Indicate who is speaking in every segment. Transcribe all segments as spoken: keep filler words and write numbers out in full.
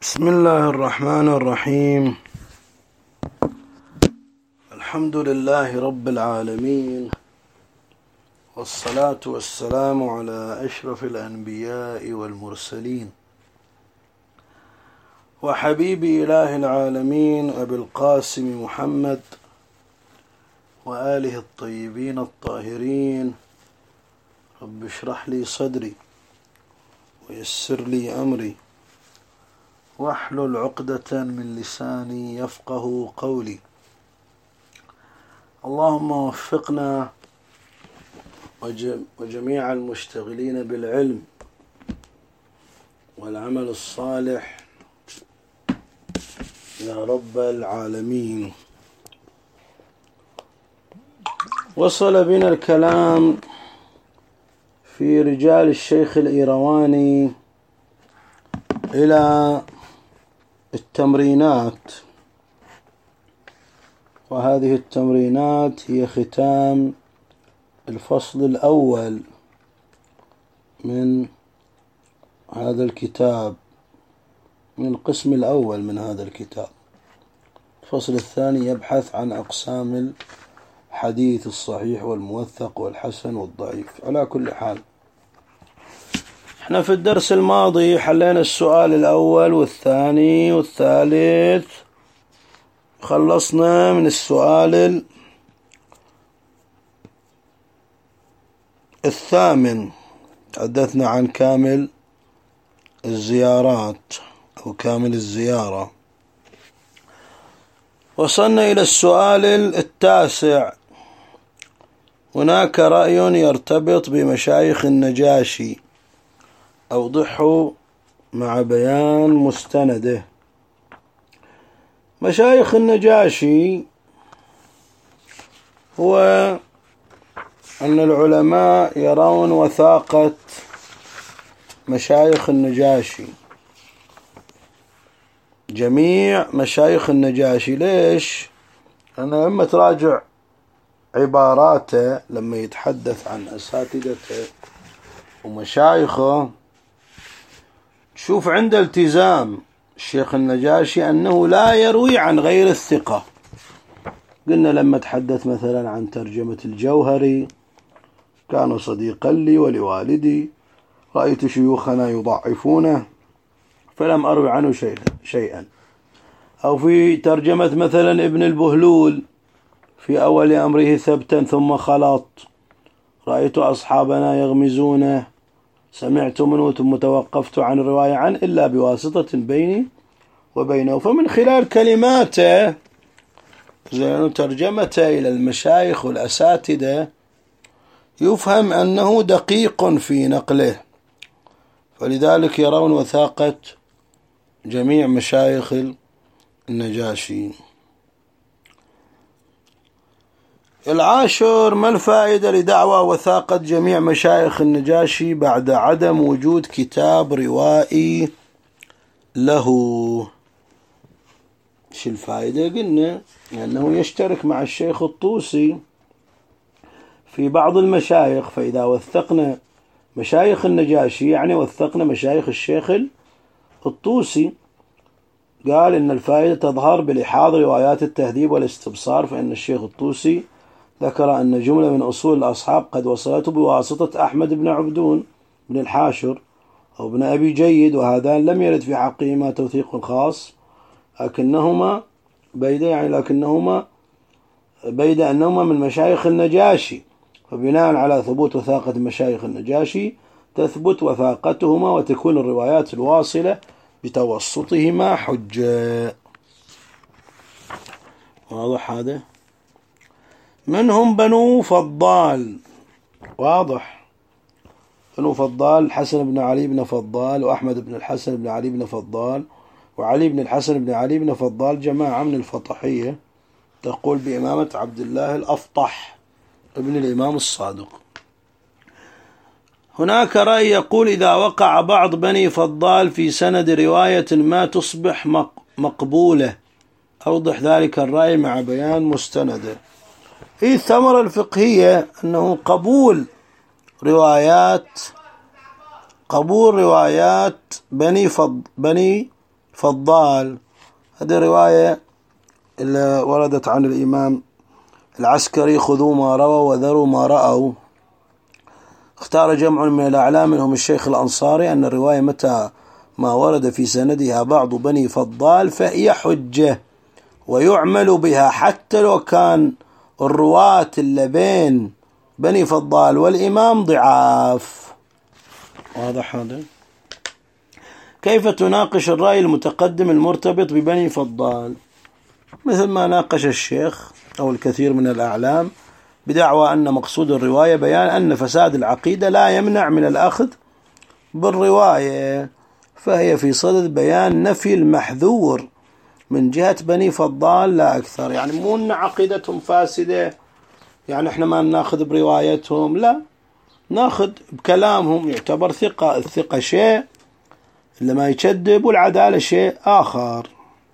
Speaker 1: بسم الله الرحمن الرحيم. الحمد لله رب العالمين، والصلاة والسلام على أشرف الأنبياء والمرسلين وحبيب إله العالمين أبي القاسم محمد وآله الطيبين الطاهرين. رب اشرح لي صدري ويسر لي أمري واحلل عقدة من لساني يفقه قولي. اللهم وفقنا وجميع المشتغلين بالعلم والعمل الصالح يا رب العالمين. وصل بنا الكلام في رجال الشيخ الإيرواني إلى التمرينات، وهذه التمرينات هي ختام الفصل الأول من هذا الكتاب، من القسم الأول من هذا الكتاب. الفصل الثاني يبحث عن أقسام الحديث الصحيح والموثق والحسن والضعيف. على كل حال، احنا في الدرس الماضي حلينا السؤال الأول والثاني والثالث، خلصنا من السؤال الثامن، تحدثنا عن كامل الزيارات أو كامل الزيارة. وصلنا إلى السؤال التاسع. هناك رأي يرتبط بمشايخ النجاشي، أوضحه مع بيان مستنده. مشايخ النجاشي هو أن العلماء يرون وثاقة مشايخ النجاشي، جميع مشايخ النجاشي. ليش؟ أنا لما تراجع عباراته لما يتحدث عن أساتذته ومشايخه، شوف عند التزام الشيخ النجاشي أنه لا يروي عن غير الثقة. قلنا لما تحدث مثلا عن ترجمة الجوهري: كان صديقا لي ولوالدي، رأيت شيوخنا يضعفونه فلم أروي عنه شيئا. أو في ترجمة مثلا ابن البهلول: في أول أمره ثبتا ثم خلط، رأيت أصحابنا يغمزونه، سمعت منه ثم توقفت عن الرواية عنه إلا بواسطة بيني وبينه. فمن خلال كلماته زين ترجمته إلى المشايخ والأساتذة يفهم أنه دقيق في نقله، فلذلك يرون وثاقة جميع مشايخ النجاشي. العاشر: ما الفائدة لدعوى وثاقة جميع مشايخ النجاشي بعد عدم وجود كتاب روائي له؟ شو الفائدة؟ قلنا لأنه يشترك مع الشيخ الطوسي في بعض المشايخ، فإذا وثقنا مشايخ النجاشي يعني وثقنا مشايخ الشيخ الطوسي. قال إن الفائدة تظهر بلحاظ روايات التهذيب والاستبصار، فإن الشيخ الطوسي ذكر أن جملة من أصول الأصحاب قد وصلته بواسطة أحمد بن عبدون بن الحاشر أو ابن أبي جيد، وهذان لم يرد في حقهما توثيق خاص، لكنهما بيد يعني لكنهما بيد أنهما من مشايخ النجاشي، فبناء على ثبوت وثاقة مشايخ النجاشي تثبت وثاقتهما وتكون الروايات الواصلة بتوسطهما حجة. واضح هذا؟ منهم بنو فضال، واضح، بنو فضال: الحسن بن علي بن فضال، وأحمد بن الحسن بن علي بن فضال، وعلي بن الحسن بن علي بن فضال، جماعة من الفطحية تقول بإمامة عبد الله الأفطح ابن الإمام الصادق. هناك رأي يقول: إذا وقع بعض بني فضال في سند رواية ما تصبح مقبولة. أوضح ذلك الرأي مع بيان مستنده. هي الثمرة الفقهية أنه قبول روايات قبول روايات بني فض بني فضال. هذه رواية اللي وردت عن الإمام العسكري: خذوا ما رووا وذروا ما رأوا. اختار جمع من الأعلام منهم الشيخ الأنصاري أن الرواية متى ما ورد في سندها بعض بني فضال فهي حجة ويعمل بها، حتى لو كان الرواة اللي بين بني فضال والإمام ضعاف. واضح هذا؟ كيف تناقش الرأي المتقدم المرتبط ببني فضال؟ مثل ما ناقش الشيخ أو الكثير من الأعلام بدعوى أن مقصود الرواية بيان أن فساد العقيدة لا يمنع من الأخذ بالرواية، فهي في صدد بيان نفي المحذور من جهة بني فضال لا أكثر. يعني مو أن عقيدتهم فاسدة يعني إحنا ما ناخذ بروايتهم، لا، ناخذ بكلامهم، يعتبر ثقة. الثقة شيء، اللي ما يكذب، والعدالة شيء آخر.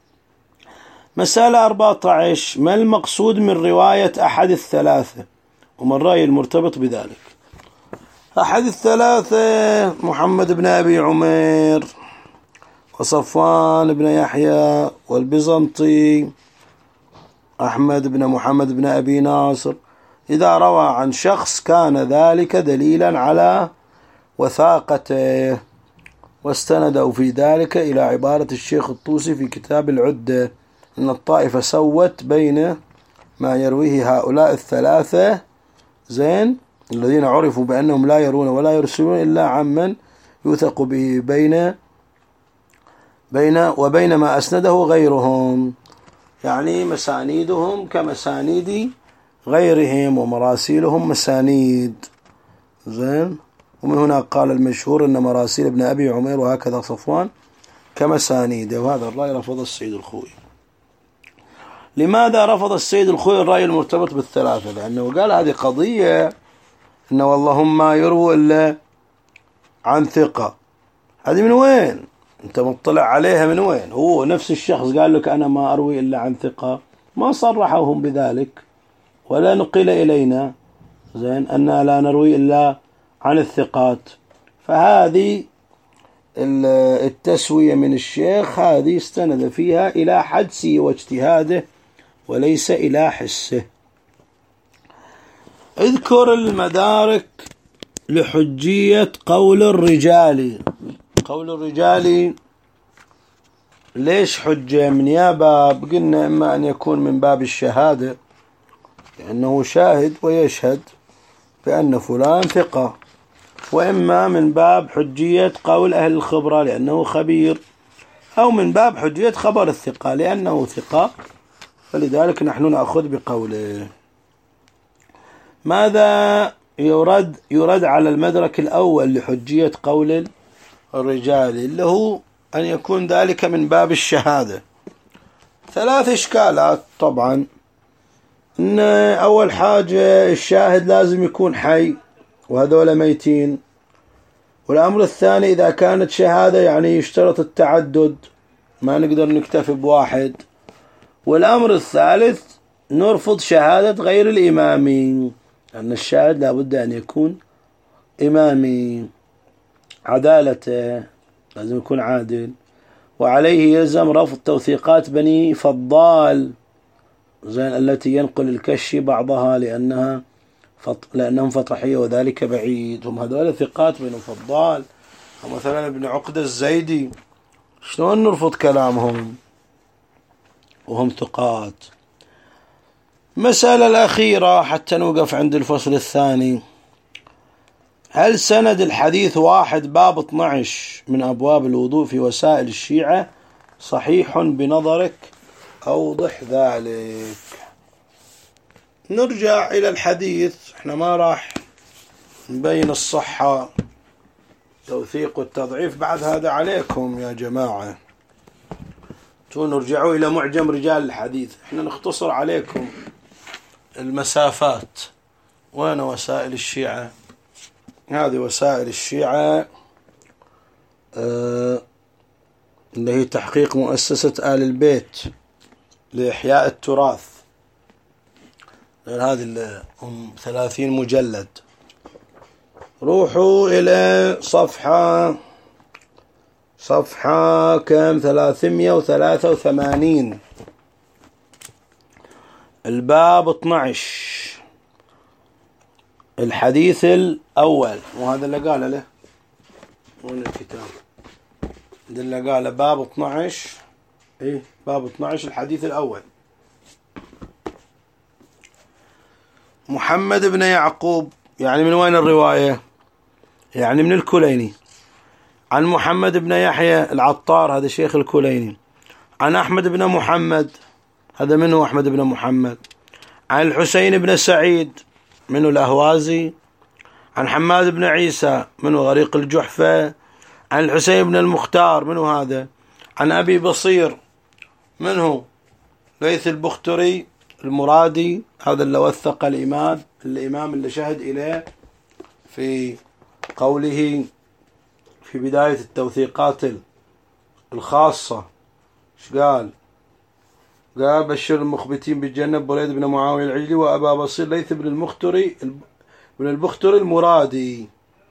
Speaker 1: مسألة أربعة عشر: ما المقصود من رواية أحد الثلاثة وما الرأي المرتبط بذلك؟ أحد الثلاثة محمد بن أبي عمير وصفوان بن يحيى والبيزنطي أحمد بن محمد بن أبي ناصر إذا روى عن شخص كان ذلك دليلا على وثاقته، واستندوا في ذلك إلى عبارة الشيخ الطوسي في كتاب العدة أن الطائفة سوت بين ما يرويه هؤلاء الثلاثة زين الذين عرفوا بأنهم لا يرون ولا يرسلون إلا عمن يوثق به بين بين وبين ما أسنده غيرهم، يعني مسانيدهم كمسانيد غيرهم ومراسيلهم مسانيد زين. ومن هنا قال المشهور أن مراسيل ابن أبي عمير وهكذا صفوان كمسانيد. وهذا الرأي رفض السيد الخوئي. لماذا رفض السيد الخوئي الرأي المرتبط بالثلاثة؟ لأنه قال هذه قضية إن واللهم ما يروى إلا عن ثقة. هذه من وين أنت مطلع عليها؟ من وين؟ هو نفس الشخص قال لك أنا ما أروي إلا عن ثقة، ما صرحهم بذلك ولا نقل إلينا زين أننا لا نروي إلا عن الثقات. فهذه التسوية من الشيخ هذه استند فيها إلى حدسه واجتهاده وليس إلى حسه. اذكر المدارك لحجية قول الرجال. قول الرجال ليش حجة؟ من يا باب قلنا إما أن يكون من باب الشهادة لأنه شاهد ويشهد بأن فلان ثقة، وإما من باب حجية قول أهل الخبرة لأنه خبير، أو من باب حجية خبر الثقة لأنه ثقة، فلذلك نحن نأخذ بقوله. ماذا يرد؟ يرد على المدرك الأول لحجية قول الرجال اللي هو أن يكون ذلك من باب الشهادة. ثلاث إشكالات طبعا. إن أول حاجة الشاهد لازم يكون حي وهذول ميتين، والأمر الثاني إذا كانت شهادة يعني يشترط التعدد، ما نقدر نكتفي بواحد، والأمر الثالث نرفض شهادة غير الإمامي لأن الشاهد لابد أن يكون إمامي، عدالته لازم يكون عادل، وعليه يلزم رفض توثيقات بني فضال زين التي ينقل الكشي بعضها لأنها فط... لأنهم فطحية وذلك بعيد. هم هذول ثقات بني فضال، مثلا ابن عقدة الزيدي شلون نرفض كلامهم وهم ثقات؟ مسألة الأخيرة حتى نوقف عند الفصل الثاني: هل سند الحديث واحد باب اثني عشر من أبواب الوضوء في وسائل الشيعة صحيح بنظرك؟ أوضح ذلك. نرجع إلى الحديث، احنا ما راح نبين الصحة توثيق والتضعيف، بعد هذا عليكم يا جماعة، نرجعوا إلى معجم رجال الحديث، احنا نختصر عليكم المسافات. وين وسائل الشيعة؟ هذه وسائل الشيعة آه اللي هي تحقيق مؤسسة آل البيت لإحياء التراث، هذه هم ثلاثين مجلد. روحوا إلى صفحة صفحة كم؟ ثلاثمائة وثلاثة وثمانين، الباب اثني عشر، الحديث الأول. وهذا اللي قاله له وين الكتاب؟ ده اللي قاله باب اثني عشر. ايه باب اثني عشر الحديث الأول. محمد بن يعقوب، يعني من وين الرواية؟ يعني من الكليني، عن محمد بن يحيى العطار، هذا شيخ الكليني، عن أحمد بن محمد، هذا منه أحمد بن محمد، عن الحسين بن سعيد منه الأهوازي، عن حماد بن عيسى منه غريق الجحفة، عن الحسين بن المختار منه هذا، عن أبي بصير منه ليث البختري المرادي، هذا اللي وثق الإمام الإمام اللي شهد إليه في قوله في بداية التوثيقات الخاصة. ايش قال؟ قال بشر المخبتين بالجنة بريد بن معاوية العجلي وأبا بصير ليث بن المختري بن البختري المرادي.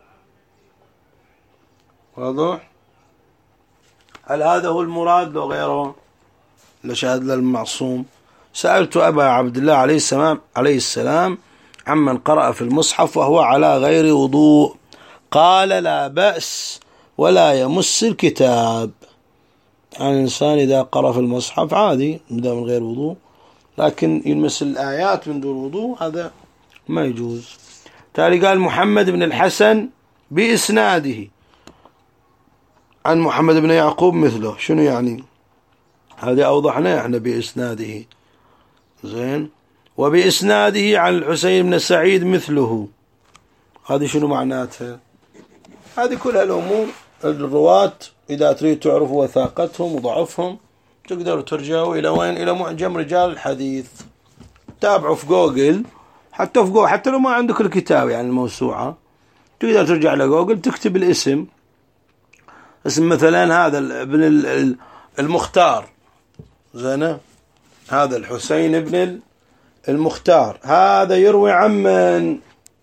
Speaker 1: واضح؟ هل هذا هو المراد لو غيره؟ لشهد للمعصوم. سألت أبا عبد الله عليه السلام عليه السلام عمن قرأ في المصحف وهو على غير وضوء، قال لا بأس ولا يمس الكتاب. يعني الإنسان إذا قرأ في المصحف عادي من غير وضوء، لكن يلمس الآيات من دون وضوء هذا ما يجوز. تالي قال محمد بن الحسن بإسناده عن محمد بن يعقوب مثله. شنو يعني؟ هذا أوضحنا احنا بإسناده. زين. وبإسناده عن الحسين بن سعيد مثله، هذه شنو معناتها؟ هذه كلها الأمور الرواة إذا تريد تعرف وثاقتهم وضعفهم تقدروا ترجعوا إلى وين؟ إلى معجم رجال الحديث. تابعوا في جوجل، حتى في جوجل، حتى لو ما عندك الكتاب يعني الموسوعة تقدر ترجع لجوجل تكتب الاسم، اسم مثلا هذا ابن المختار، زين، هذا الحسين ابن المختار، هذا يروي عمن،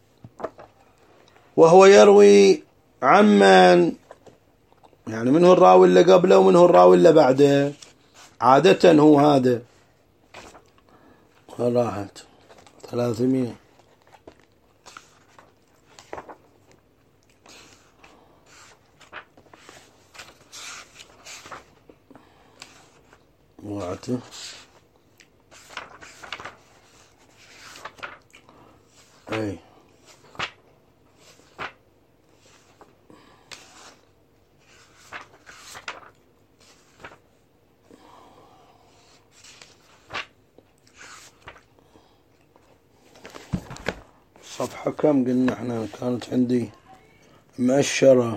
Speaker 1: وهو يروي عمن، يعني منه الراوي اللي قبله ومنه الراوي اللي بعده، عادة هو هذا. راحت ثلاثمية. وعته اي صفحة كم قلنا احنا؟ كانت عندي مؤشرة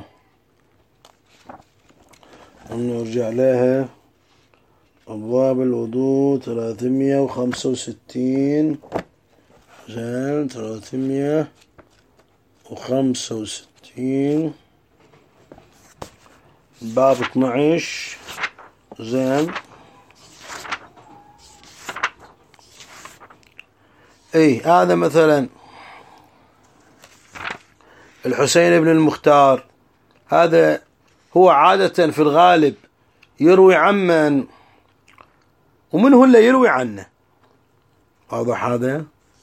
Speaker 1: نرجع لها. أبواب الوضوء ثلاثمية وخمسة وستين. زين، ثلاثمية وخمسة وستين باب اثني عشر. زين. اي هذا مثلا الحسين بن المختار، هذا هو عادة في الغالب يروي عمن، ومن هو اللي يروي عنه؟ واضح هذا؟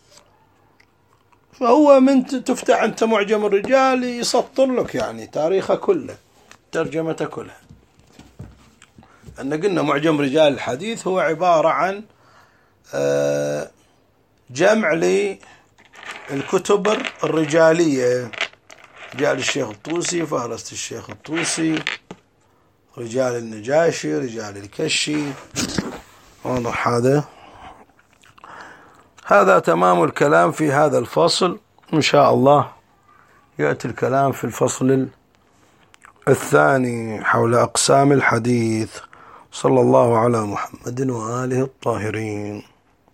Speaker 1: فهو من تفتح أنت معجم الرجال يسطر لك يعني تاريخه كله، ترجمته كلها. أن قلنا معجم رجال الحديث هو عبارة عن جمع للكتب الرجالية، رجال الشيخ الطوسي، فهرست الشيخ الطوسي، رجال النجاشي، رجال الكشي. واضح هذا؟ هذا تمام الكلام في هذا الفصل. إن شاء الله يأتي الكلام في الفصل الثاني حول أقسام الحديث. صلى الله على محمد وآله الطاهرين.